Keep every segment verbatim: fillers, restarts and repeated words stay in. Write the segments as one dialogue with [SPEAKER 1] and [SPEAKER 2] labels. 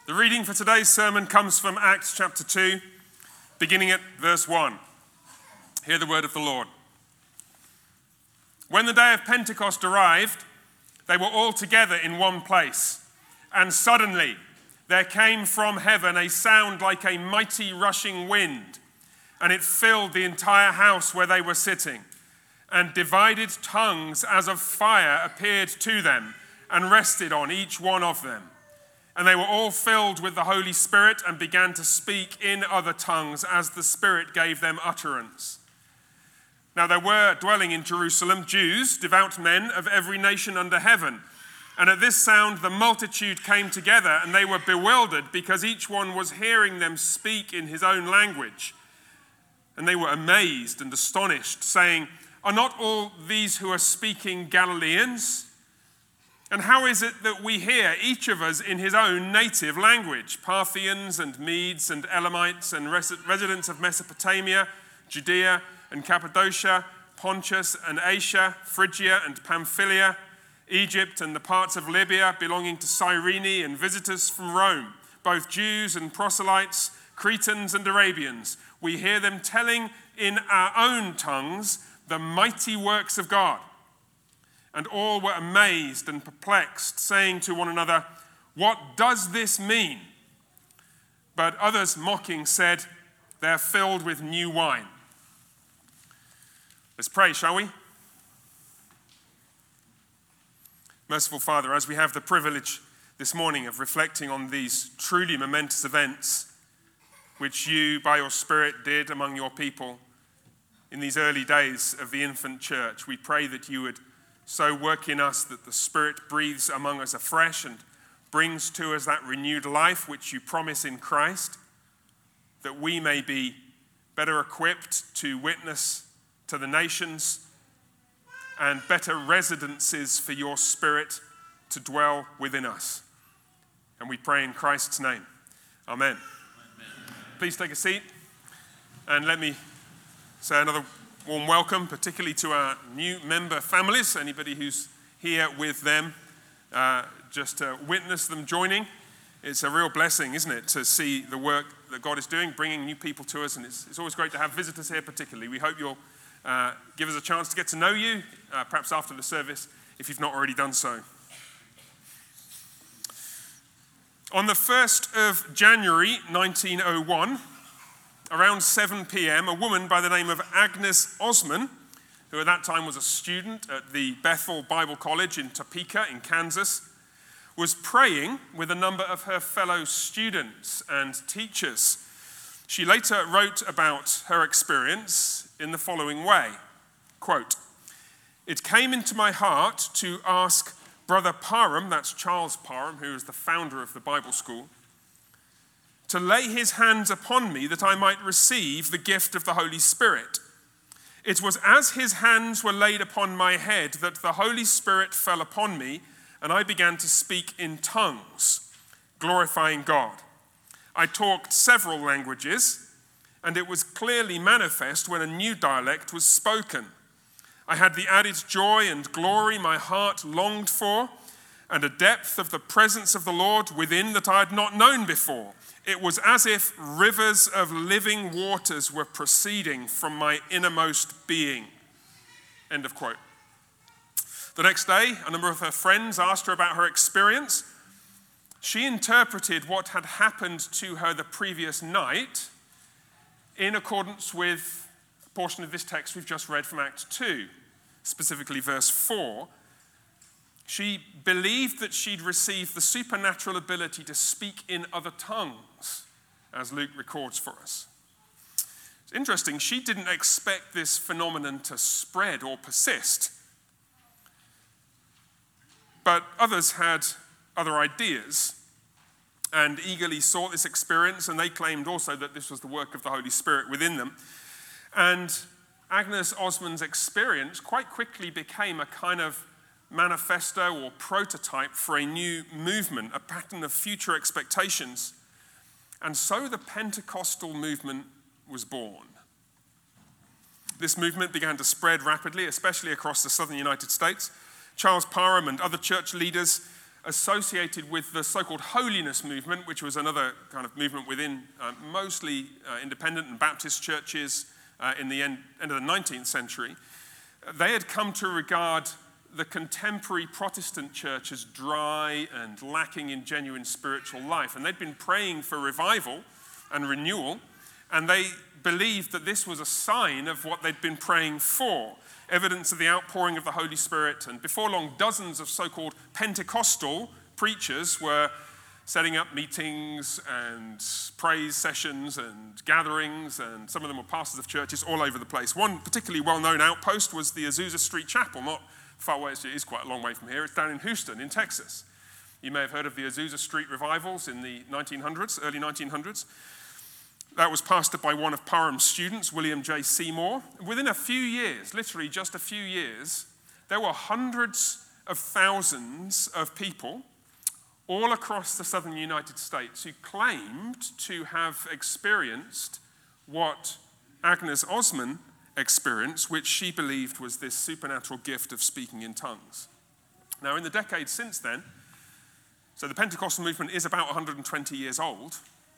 [SPEAKER 1] The reading for today's sermon comes from Acts chapter two, beginning at verse one. Hear the word of the Lord. When the day of Pentecost arrived, they were all together in one place. And suddenly there came from heaven a sound like a mighty rushing wind, and it filled the entire house where they were sitting. And divided tongues as of fire appeared to them and rested on each one of them. And they were all filled with the Holy Spirit and began to speak in other tongues as the Spirit gave them utterance. Now there were dwelling in Jerusalem Jews, devout men of every nation under heaven. And at this sound the multitude came together, and they were bewildered because each one was hearing them speak in his own language. And they were amazed and astonished, saying, "Are not all these who are speaking Galileans? And how is it that we hear, each of us in his own native language? Parthians and Medes and Elamites and res- residents of Mesopotamia, Judea and Cappadocia, Pontus and Asia, Phrygia and Pamphylia, Egypt and the parts of Libya belonging to Cyrene, and visitors from Rome, both Jews and proselytes, Cretans and Arabians. We hear them telling in our own tongues the mighty works of God." And all were amazed and perplexed, saying to one another, "What does this mean?" But others mocking said, "They're filled with new wine." Let's pray, shall we? Merciful Father, as we have the privilege this morning of reflecting on these truly momentous events which you, by your Spirit, did among your people in these early days of the infant church, we pray that you would so work in us that the Spirit breathes among us afresh and brings to us that renewed life which you promise in Christ, that we may be better equipped to witness to the nations and better residences for your Spirit to dwell within us. And we pray in Christ's name. Amen. Amen. Please take a seat, and let me say another warm welcome, particularly to our new member families, anybody who's here with them, uh, just to witness them joining. It's a real blessing, isn't it, to see the work that God is doing, bringing new people to us, and it's, it's always great to have visitors here particularly. We hope you'll uh, give us a chance to get to know you, uh, perhaps after the service, if you've not already done so. On the first of January nineteen oh one, around seven p.m, a woman by the name of Agnes Osman, who at that time was a student at the Bethel Bible College in Topeka in Kansas, was praying with a number of her fellow students and teachers. She later wrote about her experience in the following way, quote, "It came into my heart to ask Brother Parham," that's Charles Parham, who is the founder of the Bible school, "to lay his hands upon me that I might receive the gift of the Holy Spirit. It was as his hands were laid upon my head that the Holy Spirit fell upon me, and I began to speak in tongues, glorifying God. I talked several languages, and it was clearly manifest when a new dialect was spoken. I had the added joy and glory my heart longed for, and a depth of the presence of the Lord within that I had not known before. It was as if rivers of living waters were proceeding from my innermost being." End of quote. The next day, a number of her friends asked her about her experience. She interpreted what had happened to her the previous night in accordance with a portion of this text we've just read from Acts two, specifically verse four. She believed that she'd received the supernatural ability to speak in other tongues, as Luke records for us. It's interesting, she didn't expect this phenomenon to spread or persist. But others had other ideas and eagerly sought this experience, and they claimed also that this was the work of the Holy Spirit within them. And Agnes Osman's experience quite quickly became a kind of manifesto or prototype for a new movement, a pattern of future expectations. And so the Pentecostal movement was born. This movement began to spread rapidly, especially across the southern United States. Charles Parham and other church leaders associated with the so-called holiness movement, which was another kind of movement within uh, mostly uh, independent and Baptist churches uh, in the end, end of the nineteenth century. They had come to regard the contemporary Protestant church as dry and lacking in genuine spiritual life. And they'd been praying for revival and renewal, and they believed that this was a sign of what they'd been praying for, evidence of the outpouring of the Holy Spirit. And before long, dozens of so-called Pentecostal preachers were setting up meetings and praise sessions and gatherings, and some of them were pastors of churches all over the place. One particularly well-known outpost was the Azusa Street Chapel, not far away, it is quite a long way from here. It's down in Houston, in Texas. You may have heard of the Azusa Street revivals in the nineteen hundreds, early nineteen hundreds. That was pastored by one of Parham's students, William J. Seymour. Within a few years, literally just a few years, there were hundreds of thousands of people all across the southern United States who claimed to have experienced what Agnes Ozman experienced, which she believed was this supernatural gift of speaking in tongues. Now, in the decades since then, so the Pentecostal movement is about one hundred twenty years old.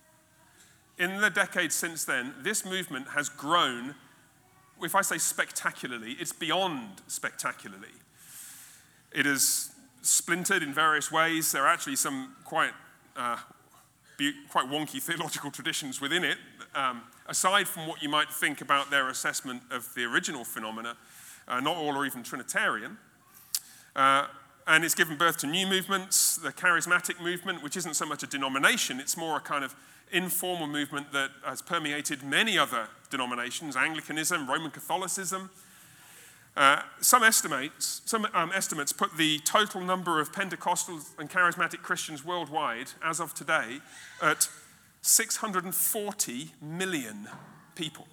[SPEAKER 1] In the decades since then, this movement has grown, if I say spectacularly, it's beyond spectacularly. It has splintered in various ways. There are actually some quite uh, quite wonky theological traditions within it. Um, aside from what you might think about their assessment of the original phenomena, uh, not all are even Trinitarian. Uh, and it's given birth to new movements, the charismatic movement, which isn't so much a denomination, it's more a kind of informal movement that has permeated many other denominations, Anglicanism, Roman Catholicism. Uh, some estimates, some um, estimates put the total number of Pentecostal and charismatic Christians worldwide, as of today, at six hundred forty million people.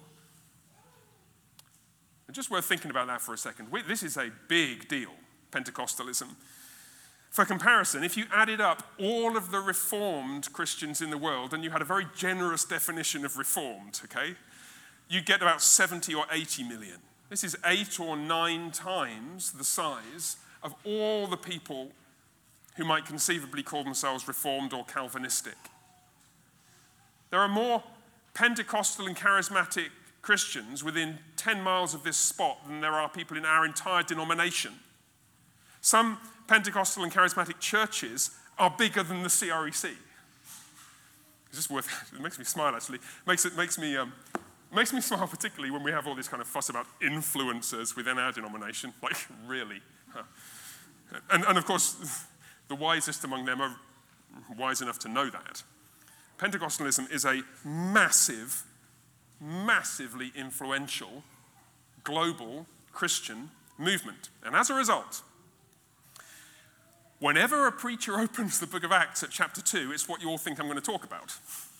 [SPEAKER 1] It's just worth thinking about that for a second. We, this is a big deal, Pentecostalism. For comparison, if you added up all of the Reformed Christians in the world, and you had a very generous definition of Reformed, okay, you'd get about seventy or eighty million. This is eight or nine times the size of all the people who might conceivably call themselves Reformed or Calvinistic. There are more Pentecostal and charismatic Christians within ten miles of this spot than there are people in our entire denomination. Some Pentecostal and charismatic churches are bigger than the C R E C. It's just worth, it makes me smile actually. It makes, it makes me, um, makes me smile particularly when we have all this kind of fuss about influencers within our denomination. Like, really? Huh. And, and of course, the wisest among them are wise enough to know that. Pentecostalism is a massive, massively influential, global Christian movement. And as a result, whenever a preacher opens the book of Acts at chapter two, it's what you all think I'm going to talk about.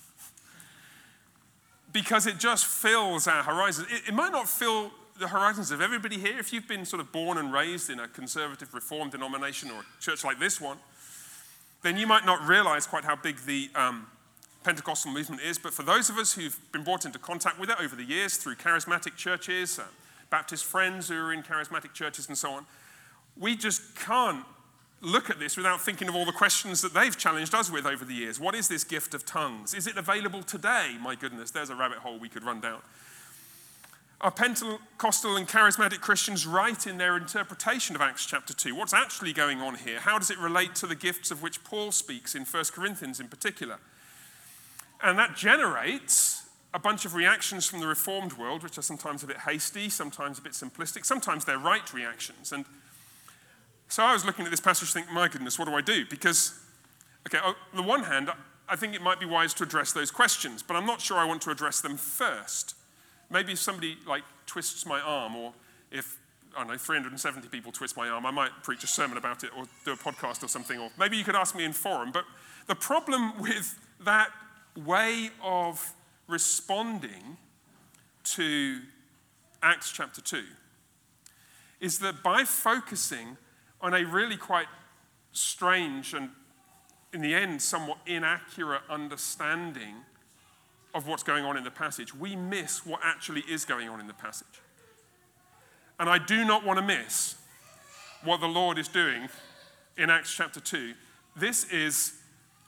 [SPEAKER 1] Because it just fills our horizons. It, it might not fill the horizons of everybody here. If you've been sort of born and raised in a conservative Reformed denomination or a church like this one, then you might not realize quite how big the um, Pentecostal movement is. But for those of us who've been brought into contact with it over the years through charismatic churches, uh, Baptist friends who are in charismatic churches and so on, we just can't look at this without thinking of all the questions that they've challenged us with over the years. What is this gift of tongues? Is it available today? My goodness, there's a rabbit hole we could run down. Are Pentecostal and charismatic Christians right in their interpretation of Acts chapter two? What's actually going on here? How does it relate to the gifts of which Paul speaks in First Corinthians in particular? And that generates a bunch of reactions from the Reformed world, which are sometimes a bit hasty, sometimes a bit simplistic, sometimes they're right reactions. And so I was looking at this passage thinking, my goodness, what do I do? Because, okay, on the one hand, I think it might be wise to address those questions, but I'm not sure I want to address them first. Maybe if somebody, like, twists my arm, or if, I don't know, three hundred seventy people twist my arm, I might preach a sermon about it, or do a podcast or something, or maybe you could ask me in forum. But the problem with that way of responding to Acts chapter two is that by focusing on a really quite strange and, in the end, somewhat inaccurate understanding of what's going on in the passage, we miss what actually is going on in the passage. And I do not want to miss what the Lord is doing in Acts chapter two This is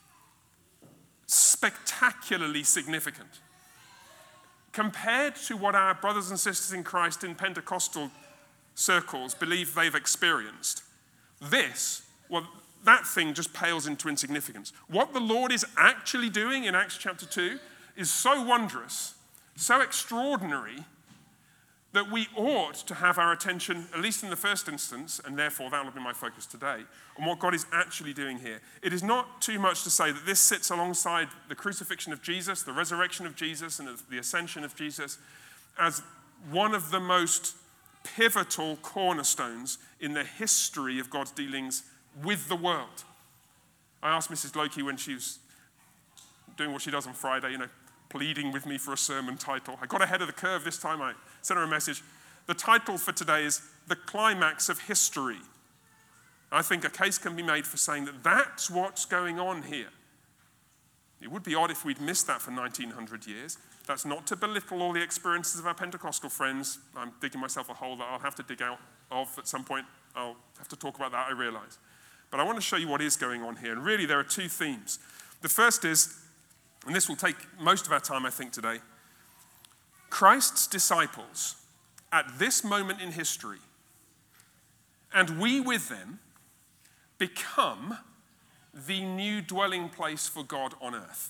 [SPEAKER 1] spectacularly significant. Compared to what our brothers and sisters in Christ in Pentecostal circles believe they've experienced, this, well, that thing just pales into insignificance. What the Lord is actually doing in Acts chapter two is so wondrous, so extraordinary, that we ought to have our attention, at least in the first instance, and therefore that will be my focus today, on what God is actually doing here. It is not too much to say that this sits alongside the crucifixion of Jesus, the resurrection of Jesus, and the ascension of Jesus as one of the most pivotal cornerstones in the history of God's dealings with the world. I asked Missus Loki when she was doing what she does on Friday, you know, pleading with me for a sermon title. I got ahead of the curve this time. I sent her a message. The title for today is The Climax of History. I think a case can be made for saying that that's what's going on here. It would be odd if we'd missed that for nineteen hundred years. That's not to belittle all the experiences of our Pentecostal friends. I'm digging myself a hole that I'll have to dig out of at some point. I'll have to talk about that, I realize. But I want to show you what is going on here. And really, there are two themes. The first is, and this will take most of our time, I think, today, Christ's disciples at this moment in history, and we with them, become the new dwelling place for God on earth.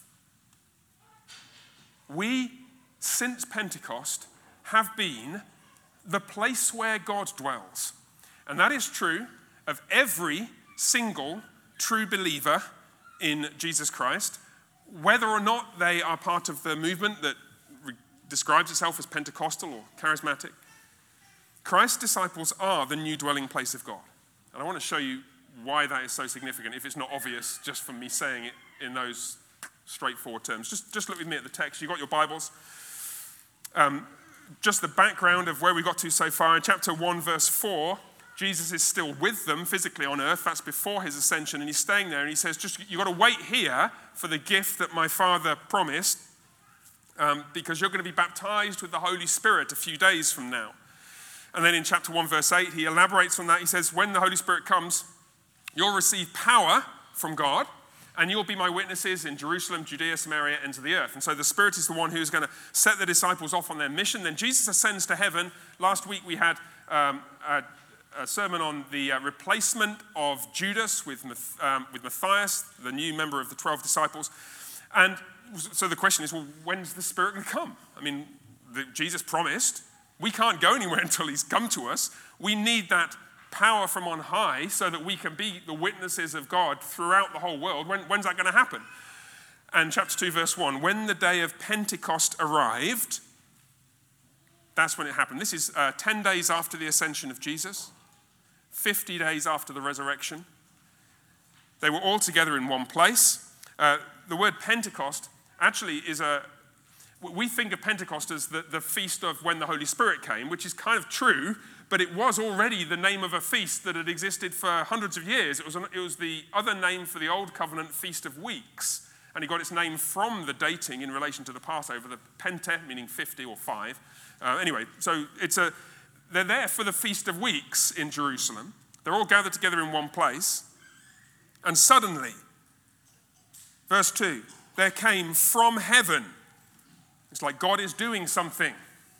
[SPEAKER 1] We, since Pentecost, have been the place where God dwells. And that is true of every single true believer in Jesus Christ, whether or not they are part of the movement that re- describes itself as Pentecostal or charismatic. Christ's disciples are the new dwelling place of God. And I want to show you why that is so significant, if it's not obvious just from me saying it in those straightforward terms. Just, just look with me at the text. You've got your Bibles. Um, just the background of where we got to so far. In chapter one, verse four, Jesus is still with them physically on earth. That's before his ascension, and he's staying there. And he says, just you've got to wait here for the gift that my Father promised, um, because you're going to be baptized with the Holy Spirit a few days from now. And then in chapter one, verse eight, he elaborates on that. He says, when the Holy Spirit comes, you'll receive power from God, and you'll be my witnesses in Jerusalem, Judea, Samaria, and to the earth. And so the Spirit is the one who's going to set the disciples off on their mission. Then Jesus ascends to heaven. Last week we had um, a, a sermon on the uh, replacement of Judas with, um, with Matthias, the new member of the twelve disciples. And so the question is, well, when's the Spirit going to come? I mean, the, Jesus promised. We can't go anywhere until he's come to us. We need that power from on high so that we can be the witnesses of God throughout the whole world. When, when's that going to happen? And chapter two, verse one, when the day of Pentecost arrived, that's when it happened. This is uh, ten days after the ascension of Jesus, fifty days after the resurrection. They were all together in one place. Uh, the word Pentecost actually is a, we think of Pentecost as the, the feast of when the Holy Spirit came, which is kind of true, but it was already the name of a feast that had existed for hundreds of years. It was, an, it was the other name for the Old Covenant Feast of Weeks, and it got its name from the dating in relation to the Passover, the Pente, meaning fifty or five. Uh, anyway, so it's a they're there for the Feast of Weeks in Jerusalem. They're all gathered together in one place, and suddenly, verse two, there came from heaven. It's like God is doing something.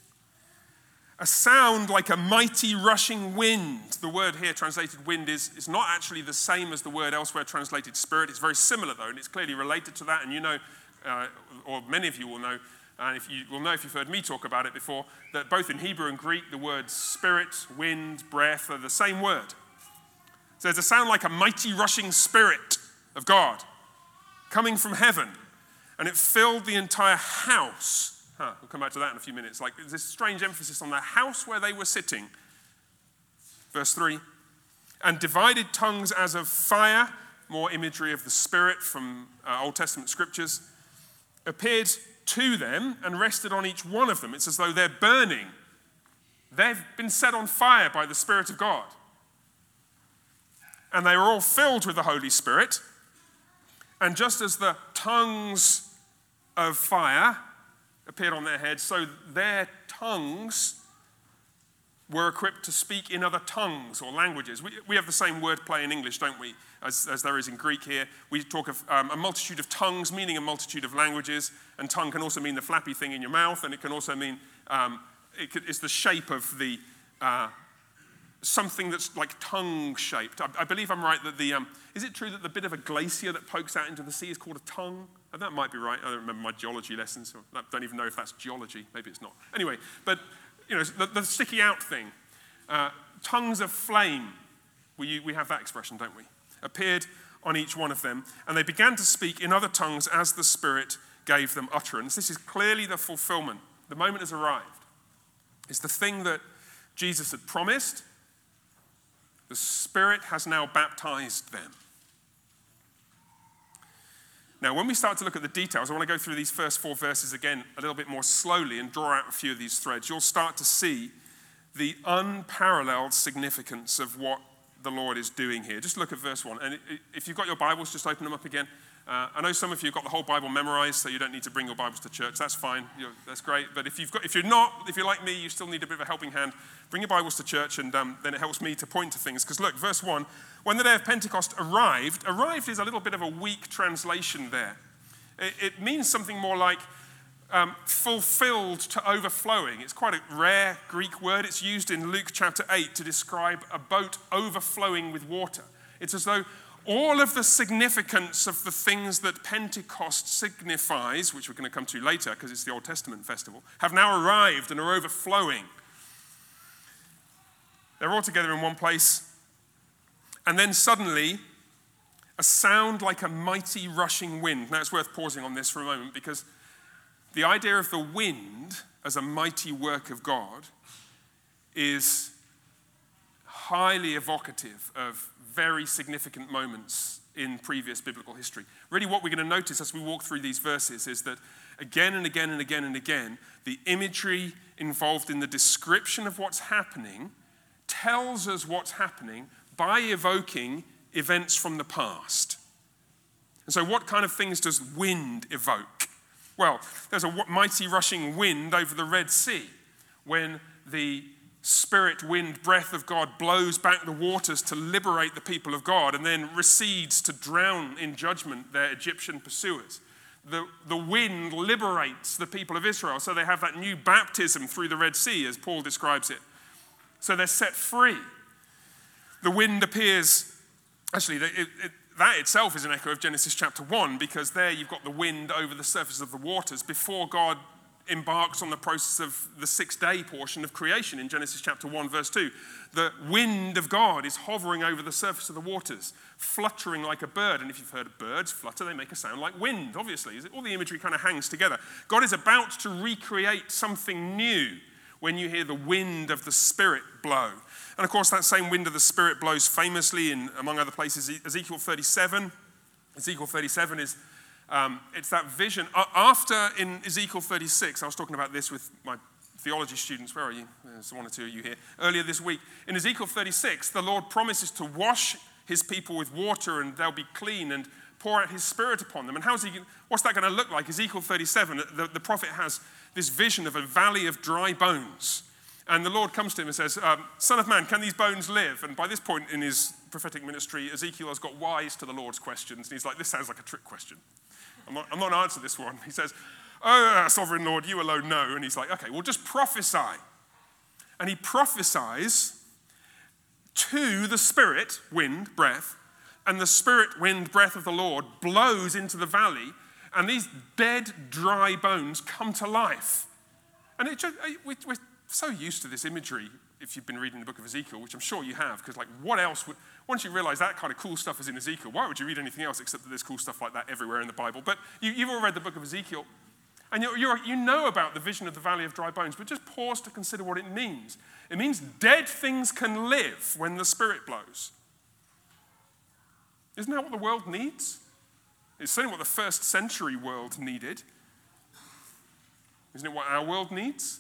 [SPEAKER 1] A sound like a mighty rushing wind. The word here translated wind is, is not actually the same as the word elsewhere translated spirit. It's very similar though, and it's clearly related to that. And you know, uh, or many of you will know, and if you will know if you've heard me talk about it before, that both in Hebrew and Greek, the words spirit, wind, breath are the same word. So there's a sound like a mighty rushing spirit of God coming from heaven. And it filled the entire house. Huh, we'll come back to that in a few minutes. Like this strange emphasis on the house where they were sitting. Verse three. And divided tongues as of fire, more imagery of the Spirit from uh, Old Testament scriptures, appeared to them and rested on each one of them. It's as though they're burning. They've been set on fire by the Spirit of God. And they were all filled with the Holy Spirit. And just as the tongues of fire appeared on their heads, so their tongues were equipped to speak in other tongues or languages. We, we have the same word play in English, don't we, as, as there is in Greek here. We talk of um, a multitude of tongues, meaning a multitude of languages, and tongue can also mean the flappy thing in your mouth, and it can also mean um, it could, it's the shape of the, uh, something that's like tongue-shaped. I, I believe I'm right that the, um, is it true that the bit of a glacier that pokes out into the sea is called a tongue? Oh, that might be right. I don't remember my geology lessons. So I don't even know if that's geology. Maybe it's not. Anyway, but you know, the, the sticky out thing, uh, tongues of flame, we, we have that expression, don't we? Appeared on each one of them, and they began to speak in other tongues as the Spirit gave them utterance. This is clearly the fulfillment. The moment has arrived. It's the thing that Jesus had promised. The Spirit has now baptized them. Now, when we start to look at the details, I want to go through these first four verses again a little bit more slowly and draw out a few of these threads. You'll start to see the unparalleled significance of what the Lord is doing here. Just look at verse one. And if you've got your Bibles, just open them up again. Uh, I know some of you have got the whole Bible memorized, so you don't need to bring your Bibles to church. That's fine. You're, that's great. But if, you've got, if you're not, if you're like me, you still need a bit of a helping hand, bring your Bibles to church, and um, then it helps me to point to things. Because look, verse one, when the day of Pentecost arrived, arrived is a little bit of a weak translation there. It, it means something more like um, fulfilled to overflowing. It's quite a rare Greek word. It's used in Luke chapter eight to describe a boat overflowing with water. It's as though all of the significance of the things that Pentecost signifies, which we're going to come to later because it's the Old Testament festival, have now arrived and are overflowing. They're all together in one place. And then suddenly, a sound like a mighty rushing wind. Now it's worth pausing on this for a moment because the idea of the wind as a mighty work of God is highly evocative of very significant moments in previous biblical history. Really what we're going to notice as we walk through these verses is that again and again and again and again, the imagery involved in the description of what's happening tells us what's happening by evoking events from the past. And so what kind of things does wind evoke? Well, there's a mighty rushing wind over the Red Sea when the Spirit, wind, breath of God blows back the waters to liberate the people of God and then recedes to drown in judgment their Egyptian pursuers. The, the wind liberates the people of Israel, so they have that new baptism through the Red Sea, as Paul describes it. So they're set free. The wind appears, actually, it, it, that itself is an echo of Genesis chapter one, because there you've got the wind over the surface of the waters before God embarks on the process of the six-day portion of creation in Genesis chapter one, verse two. The wind of God is hovering over the surface of the waters, fluttering like a bird. And if you've heard birds flutter, they make a sound like wind, obviously. All the imagery kind of hangs together. God is about to recreate something new when you hear the wind of the Spirit blow. And of course, that same wind of the Spirit blows famously in, among other places, Ezekiel thirty-seven. Ezekiel thirty-seven is Um, it's that vision. Uh, after, in Ezekiel thirty-six, I was talking about this with my theology students. Where are you? There's one or two of you here. Earlier this week. In Ezekiel thirty-six, the Lord promises to wash his people with water and they'll be clean and pour out his Spirit upon them. And how's he? What's that going to look like? Ezekiel thirty-seven, the, the prophet has this vision of a valley of dry bones. And the Lord comes to him and says, um, Son of man, can these bones live? And by this point in his prophetic ministry, Ezekiel has got wise to the Lord's questions. And he's like, this sounds like a trick question. I'm not, I'm not going to answer this one. He says, oh, sovereign Lord, you alone know. And he's like, okay, well, just prophesy. And he prophesies to the Spirit, wind, breath, and the Spirit, wind, breath of the Lord blows into the valley, and these dead, dry bones come to life. And it just, we're so used to this imagery, if you've been reading the book of Ezekiel, which I'm sure you have, because like what else would, once you realize that kind of cool stuff is in Ezekiel, why would you read anything else except that there's cool stuff like that everywhere in the Bible? But you, you've all read the book of Ezekiel, and you're, you're, you know about the vision of the valley of dry bones, but just pause to consider what it means. It means dead things can live when the Spirit blows. Isn't that what the world needs? It's certainly what the first century world needed. Isn't it what our world needs?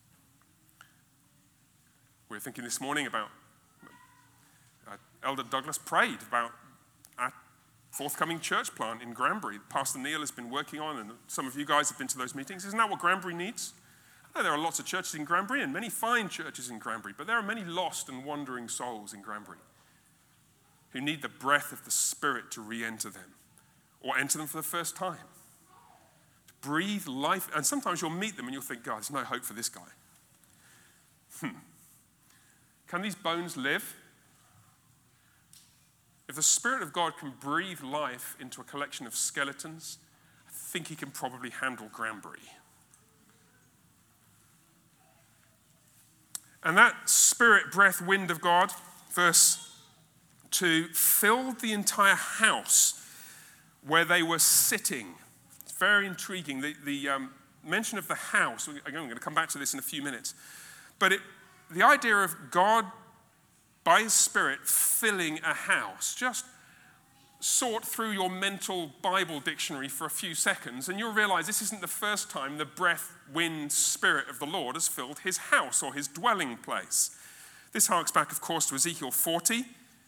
[SPEAKER 1] We were thinking this morning about, uh, Elder Douglas prayed about our forthcoming church plant in Granbury. Pastor Neil has been working on, and some of you guys have been to those meetings. Isn't that what Granbury needs? I know there are lots of churches in Granbury and many fine churches in Granbury, but there are many lost and wandering souls in Granbury who need the breath of the Spirit to re-enter them or enter them for the first time. To breathe life, and sometimes you'll meet them and you'll think, God, there's no hope for this guy. Hmm. Can these bones live? If the Spirit of God can breathe life into a collection of skeletons, I think he can probably handle Granbury. And that spirit, breath, wind of God, verse two, filled the entire house where they were sitting. It's very intriguing. The, the um, mention of the house, again, I'm going to come back to this in a few minutes, but it, the idea of God, by his Spirit, filling a house, just sort through your mental Bible dictionary for a few seconds and you'll realize this isn't the first time the breath, wind, Spirit of the Lord has filled his house or his dwelling place. This harks back, of course, to Ezekiel forty,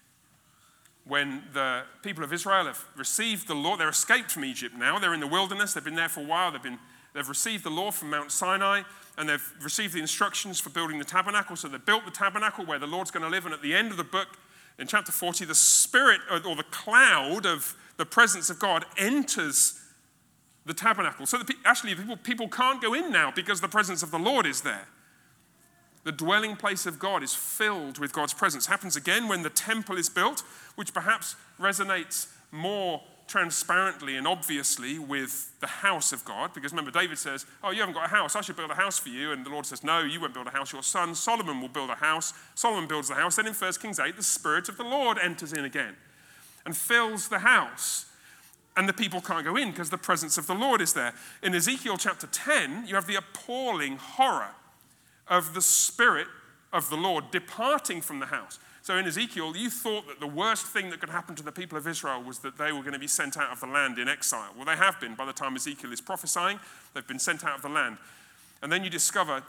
[SPEAKER 1] when the people of Israel have received the law. They're escaped from Egypt now. They're in the wilderness. They've been there for a while. They've been, they've received the law from Mount Sinai, and they've received the instructions for building the tabernacle. So they built the tabernacle where the Lord's going to live, and at the end of the book, in chapter forty, the spirit or the cloud of the presence of God enters the tabernacle. So that actually people, people can't go in now because the presence of the Lord is there. The dwelling place of God is filled with God's presence. Happens again when the temple is built, which perhaps resonates more transparently and obviously with the house of God. Because remember, David says, oh, you haven't got a house, I should build a house for you. And the Lord says, no, you won't build a house, your son Solomon will build a house. Solomon builds the house. Then in First Kings eight, the Spirit of the Lord enters in again and fills the house. And the people can't go in because the presence of the Lord is there. In Ezekiel chapter ten, you have the appalling horror of the Spirit of the Lord departing from the house. So in Ezekiel, you thought that the worst thing that could happen to the people of Israel was that they were going to be sent out of the land in exile. Well, they have been by the time Ezekiel is prophesying. They've been sent out of the land. And then you discover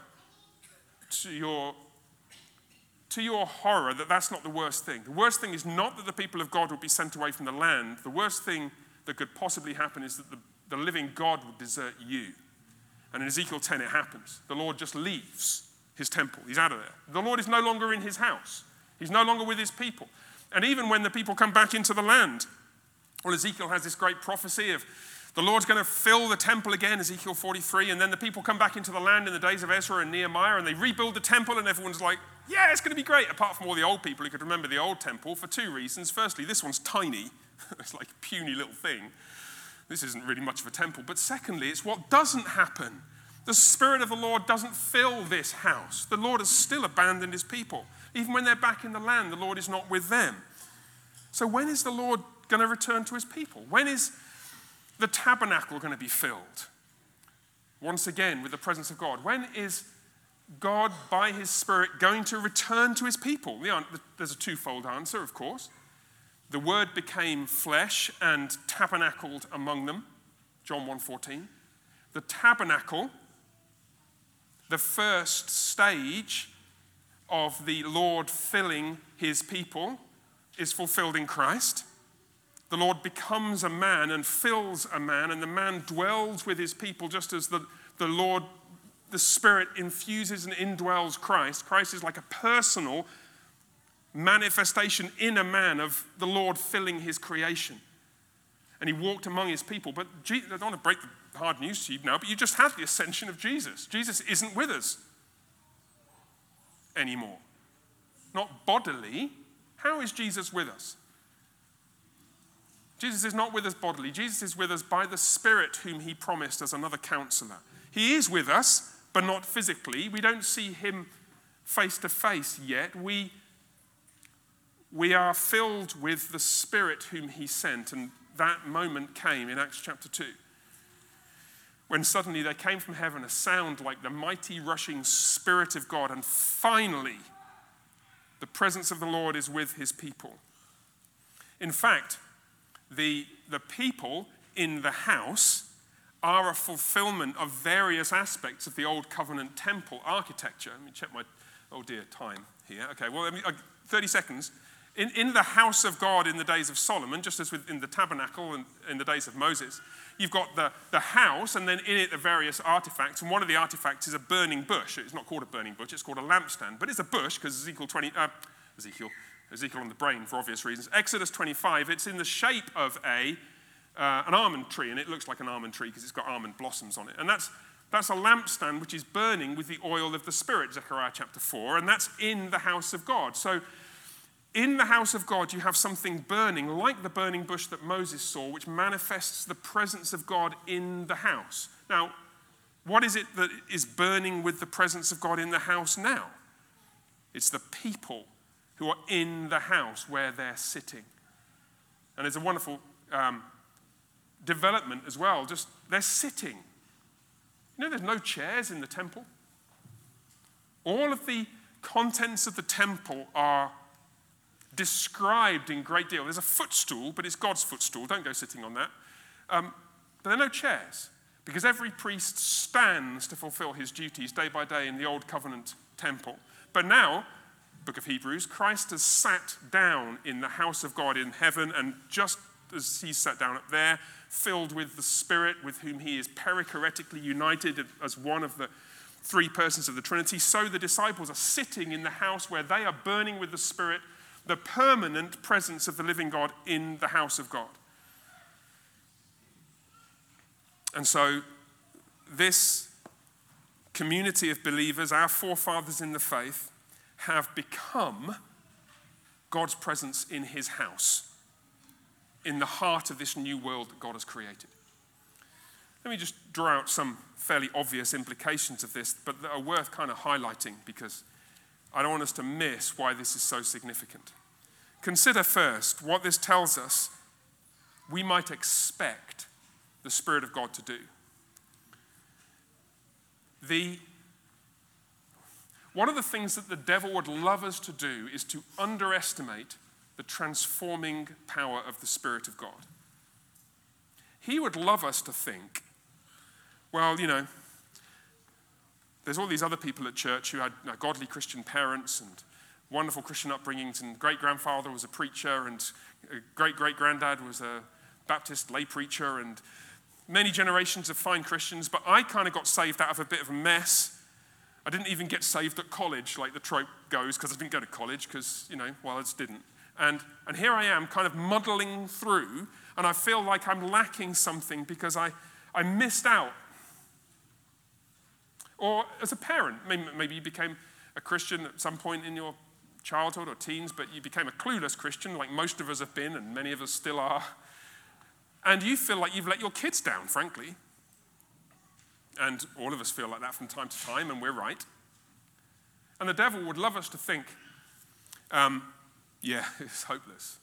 [SPEAKER 1] to your, to your horror that that's not the worst thing. The worst thing is not that the people of God would be sent away from the land. The worst thing that could possibly happen is that the, the living God would desert you. And in Ezekiel ten, it happens. The Lord just leaves his temple. He's out of there. The Lord is no longer in his house. He's no longer with his people. And even when the people come back into the land, well, Ezekiel has this great prophecy of the Lord's going to fill the temple again, Ezekiel forty-three, and then the people come back into the land in the days of Ezra and Nehemiah, and they rebuild the temple, and everyone's like, yeah, it's going to be great, apart from all the old people who could remember the old temple for two reasons. Firstly, this one's tiny. It's like a puny little thing. This isn't really much of a temple. But secondly, it's what doesn't happen. The Spirit of the Lord doesn't fill this house. The Lord has still abandoned his people. Even when they're back in the land, the Lord is not with them. So when is the Lord going to return to his people? When is the tabernacle going to be filled? Once again, with the presence of God. When is God, by his Spirit, going to return to his people? There's a twofold answer, of course. The Word became flesh and tabernacled among them, John one fourteen. The tabernacle, the first stage of the Lord filling his people, is fulfilled in Christ. The Lord becomes a man and fills a man, and the man dwells with his people just as the, the Lord, the Spirit infuses and indwells Christ. Christ is like a personal manifestation in a man of the Lord filling his creation. And he walked among his people. But Jesus, I don't want to break the hard news to you now, but you just had the ascension of Jesus. Jesus isn't with us anymore. Not bodily. How is Jesus with us? Jesus is not with us bodily. Jesus is with us by the Spirit whom he promised as another counselor. He is with us, but not physically. We don't see him face to face yet. We, we are filled with the Spirit whom he sent, and that moment came in Acts chapter two, when suddenly there came from heaven a sound like the mighty rushing Spirit of God, and finally the presence of the Lord is with his people. In fact, the, the people in the house are a fulfillment of various aspects of the Old Covenant temple architecture. Let me check my, oh dear, time here. Okay, well, let me, uh, thirty seconds. In, in the house of God in the days of Solomon, just as with, in the tabernacle and in the days of Moses, you've got the, the house, and then in it the various artifacts, and one of the artifacts is a burning bush. It's not called a burning bush, it's called a lampstand, but it's a bush, because Ezekiel twenty, uh, Ezekiel, Ezekiel on the brain for obvious reasons. Exodus twenty-five, it's in the shape of a uh, an almond tree, and it looks like an almond tree because it's got almond blossoms on it. And that's that's a lampstand which is burning with the oil of the Spirit, Zechariah chapter four, and that's in the house of God. So in the house of God, you have something burning, like the burning bush that Moses saw, which manifests the presence of God in the house. Now, what is it that is burning with the presence of God in the house now? It's the people who are in the house where they're sitting. And it's a wonderful um, development as well. Just, they're sitting. You know, there's no chairs in the temple. All of the contents of the temple are described in great deal. There's a footstool, but it's God's footstool. Don't go sitting on that. Um, but there are no chairs, because every priest stands to fulfill his duties day by day in the Old Covenant temple. But now, book of Hebrews, Christ has sat down in the house of God in heaven, and just as he's sat down up there, filled with the Spirit with whom he is perichoretically united as one of the three persons of the Trinity, so the disciples are sitting in the house where they are burning with the Spirit, the permanent presence of the living God in the house of God. And so this community of believers, our forefathers in the faith, have become God's presence in his house, in the heart of this new world that God has created. Let me just draw out some fairly obvious implications of this, but that are worth kind of highlighting, because I don't want us to miss why this is so significant. Consider first what this tells us we might expect the Spirit of God to do. The, one of the things that the devil would love us to do is to underestimate the transforming power of the Spirit of God. He would love us to think, well, you know, there's all these other people at church who had you know, godly Christian parents and wonderful Christian upbringings, and great-grandfather was a preacher, and great-great-granddad was a Baptist lay preacher, and many generations of fine Christians, but I kind of got saved out of a bit of a mess. I didn't even get saved at college, like the trope goes, because I didn't go to college, because, you know, well, I just didn't. And, and here I am kind of muddling through, and I feel like I'm lacking something because I, I missed out. Or as a parent, maybe, maybe you became a Christian at some point in your childhood or teens, but you became a clueless Christian, like most of us have been, and many of us still are. And you feel like you've let your kids down, frankly. And all of us feel like that from time to time, and we're right. And the devil would love us to think, um, yeah, it's hopeless.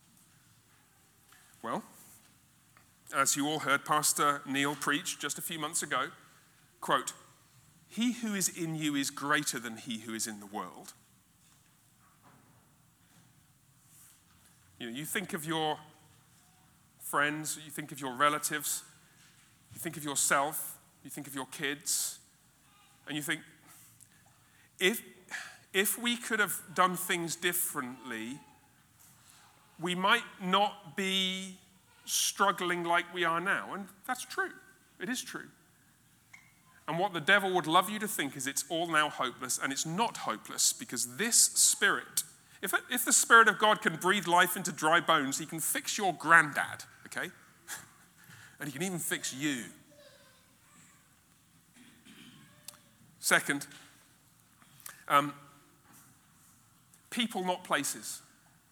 [SPEAKER 1] Well, as you all heard Pastor Neil preach just a few months ago, quote, "He who is in you is greater than he who is in the world." You know, you think of your friends, you think of your relatives, you think of yourself, you think of your kids, and you think, if, if we could have done things differently, we might not be struggling like we are now. And that's true. It is true. And what the devil would love you to think is it's all now hopeless, and it's not hopeless, because this Spirit, if, if the Spirit of God can breathe life into dry bones, he can fix your granddad, okay? And he can even fix you. Second, um, people, not places.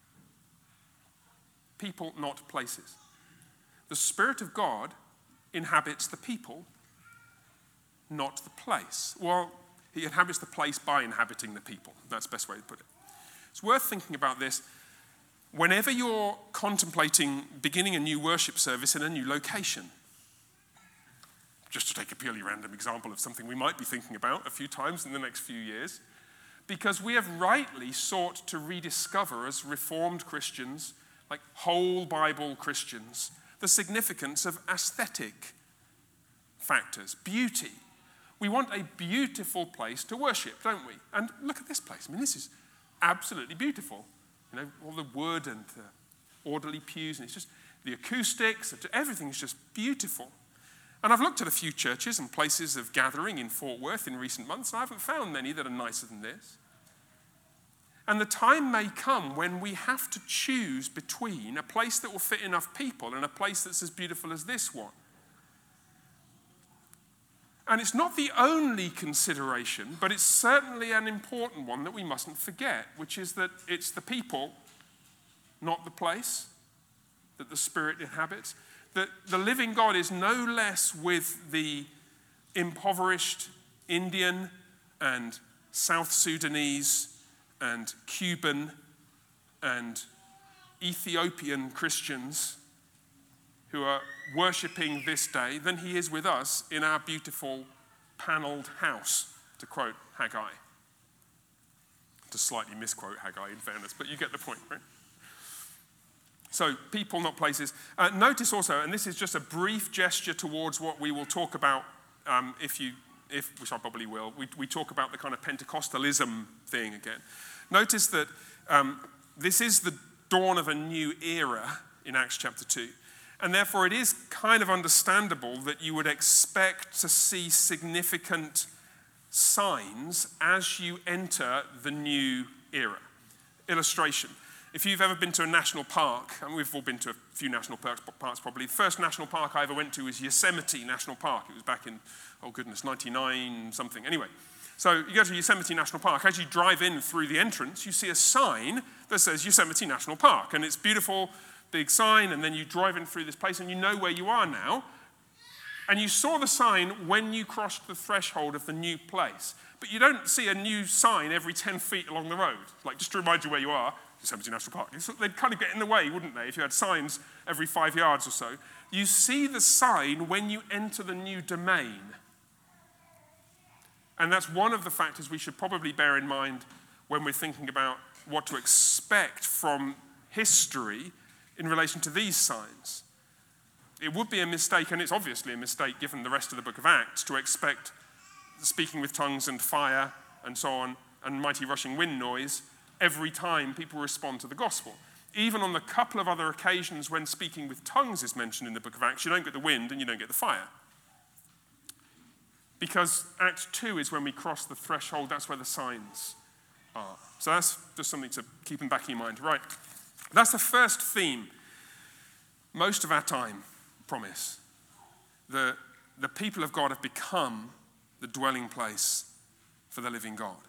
[SPEAKER 1] People, not places. The Spirit of God inhabits the people, not the place. Well, he inhabits the place by inhabiting the people. That's the best way to put it. It's worth thinking about this. Whenever you're contemplating beginning a new worship service in a new location, just to take a purely random example of something we might be thinking about a few times in the next few years, because we have rightly sought to rediscover as Reformed Christians, like whole Bible Christians, the significance of aesthetic factors, beauty. We want a beautiful place to worship, don't we? And look at this place. I mean, this is absolutely beautiful. You know, all the wood and the orderly pews, and it's just, the acoustics, everything is just beautiful. And I've looked at a few churches and places of gathering in Fort Worth in recent months, and I haven't found many that are nicer than this. And the time may come when we have to choose between a place that will fit enough people and a place that's as beautiful as this one. And it's not the only consideration, but it's certainly an important one that we mustn't forget, which is that it's the people, not the place, that the Spirit inhabits. That the living God is no less with the impoverished Indian and South Sudanese and Cuban and Ethiopian Christians who are worshipping this day than he is with us in our beautiful panelled house, to quote Haggai. To slightly misquote Haggai, in fairness, but you get the point, right? So, people, not places. Uh, notice also, and this is just a brief gesture towards what we will talk about um, if you, if, which I probably will, we, we talk about the kind of Pentecostalism thing again. Notice that um, this is the dawn of a new era in Acts chapter two. And therefore, it is kind of understandable that you would expect to see significant signs as you enter the new era. Illustration. If you've ever been to a national park, and we've all been to a few national parks, parks probably, the first national park I ever went to was Yosemite National Park. It was back in, oh goodness, ninety-nine something. Anyway, so you go to Yosemite National Park. As you drive in through the entrance, you see a sign that says Yosemite National Park. And it's beautiful, big sign, and then you drive in through this place and you know where you are now. And you saw the sign when you crossed the threshold of the new place. But you don't see a new sign every ten feet along the road, like just to remind you where you are. Yosemite National Park. They'd kind of get in the way, wouldn't they, if you had signs every five yards or so. You see the sign when you enter the new domain. And that's one of the factors we should probably bear in mind when we're thinking about what to expect from history in relation to these signs. It would be a mistake, and it's obviously a mistake given the rest of the book of Acts, to expect speaking with tongues and fire and so on, and mighty rushing wind noise every time people respond to the gospel. Even on the couple of other occasions when speaking with tongues is mentioned in the book of Acts, you don't get the wind and you don't get the fire. Because Acts two is when we cross the threshold, that's where the signs are. So that's just something to keep in back of your mind. Right, that's the first theme. Most of our time, promise. The, the people of God have become the dwelling place for the living God.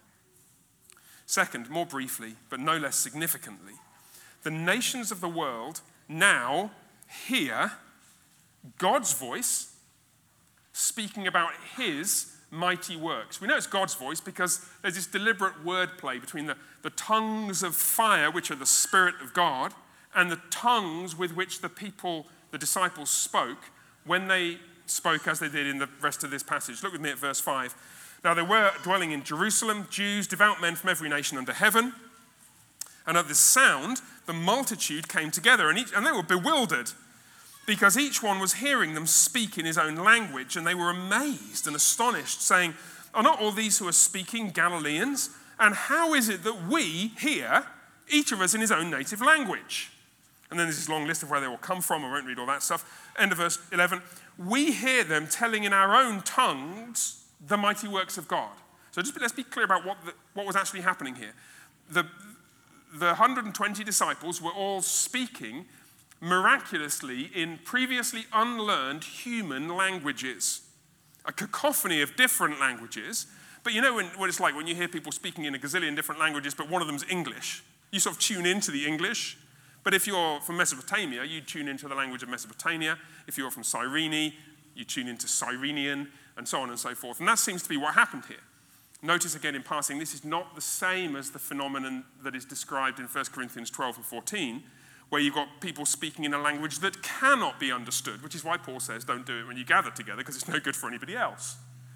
[SPEAKER 1] Second, more briefly, but no less significantly, the nations of the world now hear God's voice speaking about his mighty works. We know it's God's voice because there's this deliberate wordplay between the, the tongues of fire, which are the Spirit of God, and the tongues with which the people, the disciples, spoke when they spoke as they did in the rest of this passage. Look with me at verse five. Now there were dwelling in Jerusalem Jews, devout men from every nation under heaven. And at this sound, the multitude came together, and, each, and they were bewildered, because each one was hearing them speak in his own language, and they were amazed and astonished, saying, "Are not all these who are speaking Galileans? And how is it that we hear, each of us in his own native language?" And then there's this long list of where they all come from. I won't read all that stuff. End of verse eleven. "We hear them telling in our own tongues the mighty works of God." So just let's be clear about what, the, what was actually happening here. The, the one hundred twenty disciples were all speaking miraculously in previously unlearned human languages. A cacophony of different languages. But you know when, what it's like when you hear people speaking in a gazillion different languages, but one of them's English. You sort of tune into the English. But if you're from Mesopotamia, you tune into the language of Mesopotamia. If you're from Cyrene, you tune into Cyrenian, and so on and so forth. And that seems to be what happened here. Notice again in passing, this is not the same as the phenomenon that is described in First Corinthians twelve and fourteen, where you've got people speaking in a language that cannot be understood, which is why Paul says don't do it when you gather together, because it's no good for anybody else.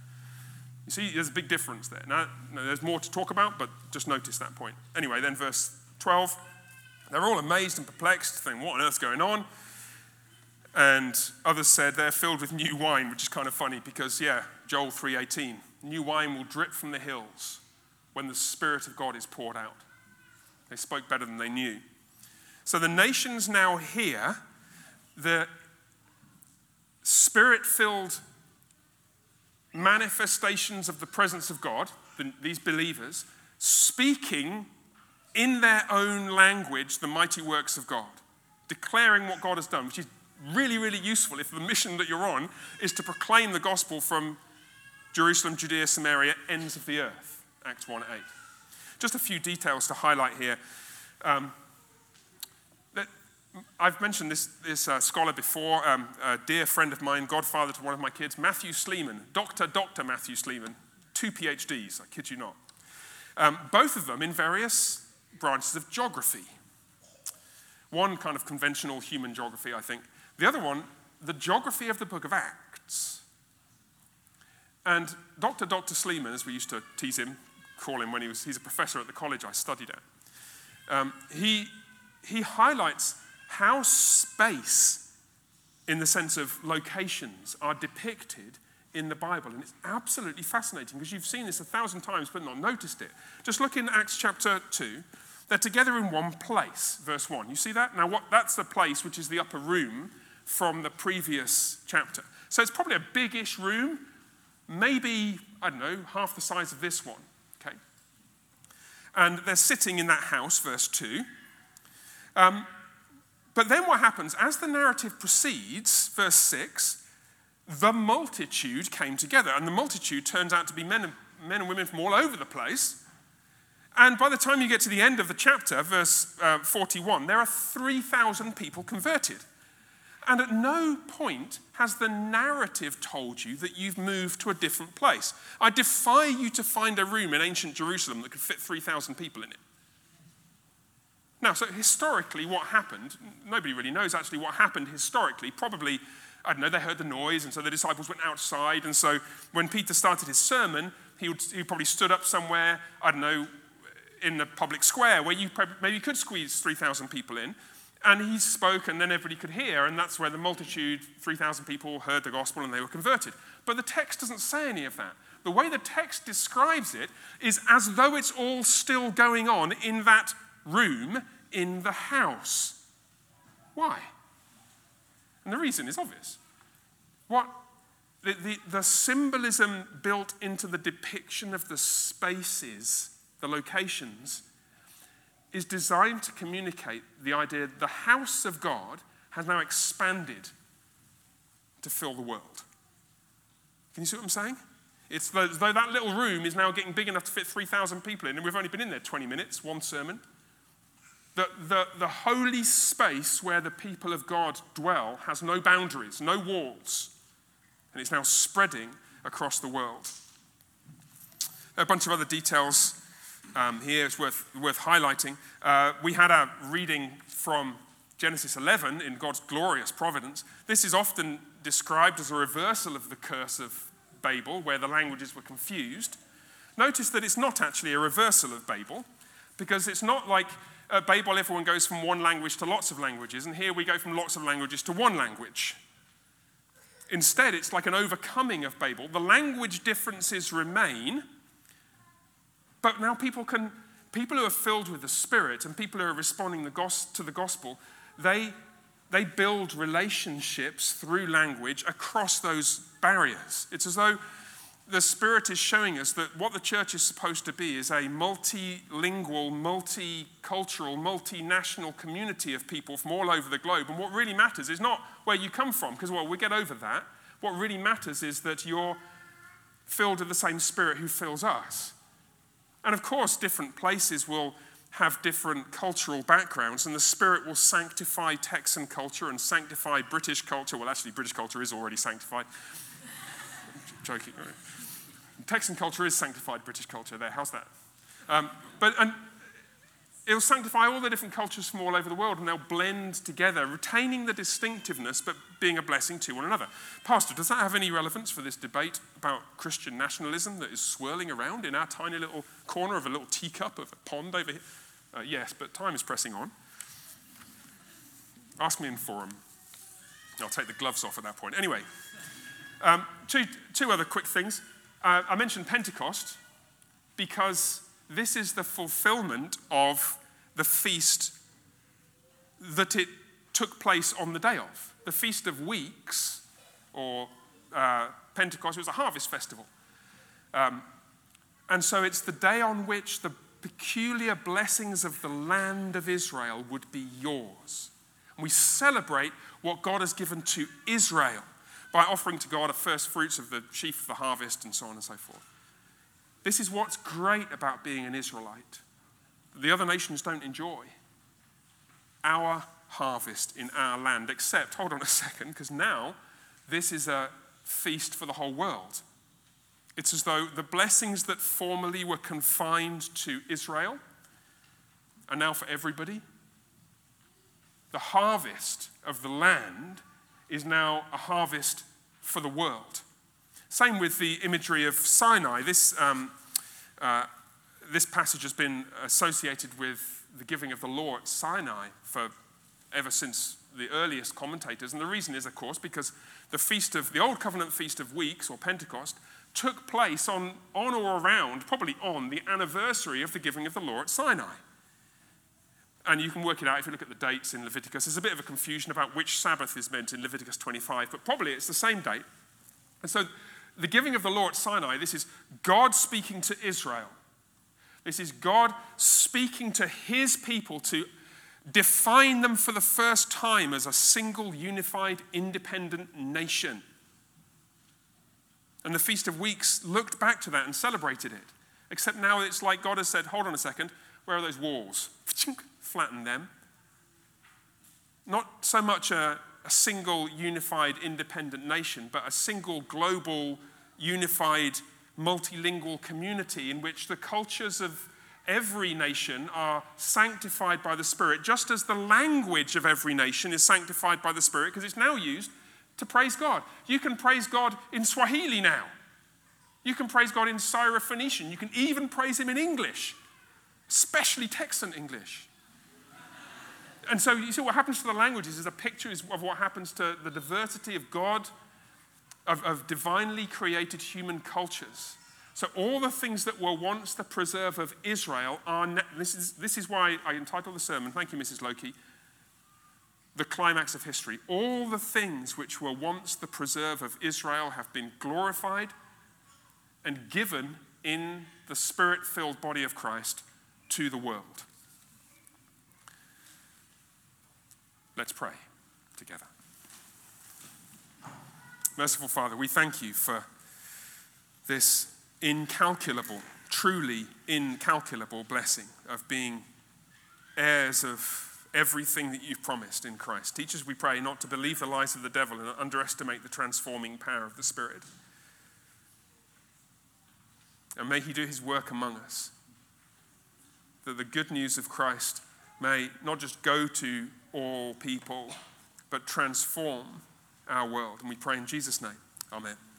[SPEAKER 1] You see, there's a big difference there. Now, there's more to talk about, but just notice that point. Anyway, then verse twelve, they're all amazed and perplexed, thinking, what on earth's going on? And others said they're filled with new wine, which is kind of funny because, yeah, Joel three eighteen, new wine will drip from the hills when the Spirit of God is poured out. They spoke better than they knew. So the nations now hear the Spirit-filled manifestations of the presence of God, the, these believers, speaking in their own language the mighty works of God, declaring what God has done, which is really, really useful if the mission that you're on is to proclaim the gospel from Jerusalem, Judea, Samaria, ends of the earth, Acts one eight. Just a few details to highlight here. Um, that, I've mentioned this, this uh, scholar before, um, a dear friend of mine, godfather to one of my kids, Matthew Sleeman, Doctor Doctor Matthew Sleeman, two PhDs, I kid you not. Um, both of them in various branches of geography. One kind of conventional human geography, I think. The other one, the geography of the book of Acts. And Doctor Doctor Sleeman, as we used to tease him, call him when he was, he's a professor at the college I studied at. Um, he, he highlights how space, in the sense of locations, are depicted in the Bible. And it's absolutely fascinating because you've seen this a thousand times but not noticed it. Just look in Acts chapter two. They're together in one place, verse one. You see that? Now, what, that's the place which is the upper room from the previous chapter. So it's probably a big-ish room, maybe, I don't know, half the size of this one, okay? And they're sitting in that house, verse two. Um, but then what happens, as the narrative proceeds, verse six, the multitude came together. And the multitude turns out to be men and, men and women from all over the place. And by the time you get to the end of the chapter, verse uh, forty-one, there are three thousand people converted. And at no point has the narrative told you that you've moved to a different place. I defy you to find a room in ancient Jerusalem that could fit three thousand people in it. Now, so historically what happened, nobody really knows actually what happened historically. Probably, I don't know, they heard the noise and so the disciples went outside. And so when Peter started his sermon, he, would, he probably stood up somewhere, I don't know, in the public square where you maybe could squeeze three thousand people in. And he spoke and then everybody could hear, and that's where the multitude, three thousand people, heard the gospel and they were converted. But the text doesn't say any of that. The way the text describes it is as though it's all still going on in that room in the house. Why? And the reason is obvious. What the, the, the symbolism built into the depiction of the spaces, the locations, is designed to communicate the idea that the house of God has now expanded to fill the world. Can you see what I'm saying? It's as though that little room is now getting big enough to fit three thousand people in, and we've only been in there twenty minutes, one sermon. The, the, the holy space where the people of God dwell has no boundaries, no walls, and it's now spreading across the world. There are a bunch of other details um, here it's worth, worth highlighting. Uh, we had a reading from Genesis eleven in God's glorious providence. This is often described as a reversal of the curse of Babel, where the languages were confused. Notice that it's not actually a reversal of Babel, because it's not like at Babel everyone goes from one language to lots of languages, and here we go from lots of languages to one language. Instead, it's like an overcoming of Babel. The language differences remain, but now people can, people who are filled with the Spirit and people who are responding the gos- to the gospel, they, they build relationships through language across those barriers. It's as though the Spirit is showing us that what the church is supposed to be is a multilingual, multicultural, multinational community of people from all over the globe. And what really matters is not where you come from, because, well, we get over that. What really matters is that you're filled with the same Spirit who fills us. And of course, different places will have different cultural backgrounds, and the Spirit will sanctify Texan culture and sanctify British culture. Well, actually, British culture is already sanctified. Joking, right? Texan culture is sanctified British culture there. How's that? Um, but and it'll sanctify all the different cultures from all over the world, and they'll blend together, retaining the distinctiveness, but being a blessing to one another. Pastor, does that have any relevance for this debate about Christian nationalism that is swirling around in our tiny little corner of a little teacup of a pond over here? Uh, yes, but time is pressing on. Ask me in forum. I'll take the gloves off at that point. Anyway. Um, two, two other quick things. Uh, I mentioned Pentecost because this is the fulfillment of the feast that it took place on the day of. The Feast of Weeks, or uh, Pentecost, it was a harvest festival. Um, and so it's the day on which the peculiar blessings of the land of Israel would be yours. And we celebrate what God has given to Israel by offering to God a first fruits of the sheaf of the harvest and so on and so forth. This is what's great about being an Israelite. The other nations don't enjoy our harvest in our land, except, hold on a second, because now this is a feast for the whole world. It's as though the blessings that formerly were confined to Israel are now for everybody. The harvest of the land is now a harvest for the world. Same with the imagery of Sinai. This, um, uh, this passage has been associated with the giving of the law at Sinai for ever since the earliest commentators. And the reason is, of course, because the feast of the Old Covenant Feast of Weeks, or Pentecost, took place on, on or around, probably on, the anniversary of the giving of the law at Sinai. And you can work it out if you look at the dates in Leviticus. There's a bit of a confusion about which Sabbath is meant in Leviticus twenty-five, but probably it's the same date. And so the giving of the law at Sinai, this is God speaking to Israel. This is God speaking to his people to define them for the first time as a single, unified, independent nation. And the Feast of Weeks looked back to that and celebrated it. Except now it's like God has said, hold on a second, where are those walls? Flatten them. Not so much a, a single, unified, independent nation, but a single, global, unified, multilingual community in which the cultures of every nation are sanctified by the Spirit, just as the language of every nation is sanctified by the Spirit, because it's now used to praise God. You can praise God in Swahili now. You can praise God in Syro-Phoenician. You can even praise him in English, especially Texan English. And so you see what happens to the languages is a picture of what happens to the diversity of God, of, of divinely created human cultures. So all the things that were once the preserve of Israel are, ne- this is, this is why I entitled the sermon, thank you, Missus Loki, The Climax of History. All the things which were once the preserve of Israel have been glorified and given in the Spirit-filled body of Christ to the world. Let's pray together. Merciful Father, we thank you for this incalculable, truly incalculable blessing of being heirs of everything that you've promised in Christ. Teach us, we pray, not to believe the lies of the devil and underestimate the transforming power of the Spirit. And may he do his work among us, that the good news of Christ may not just go to all people, but transform our world. And we pray in Jesus' name. Amen.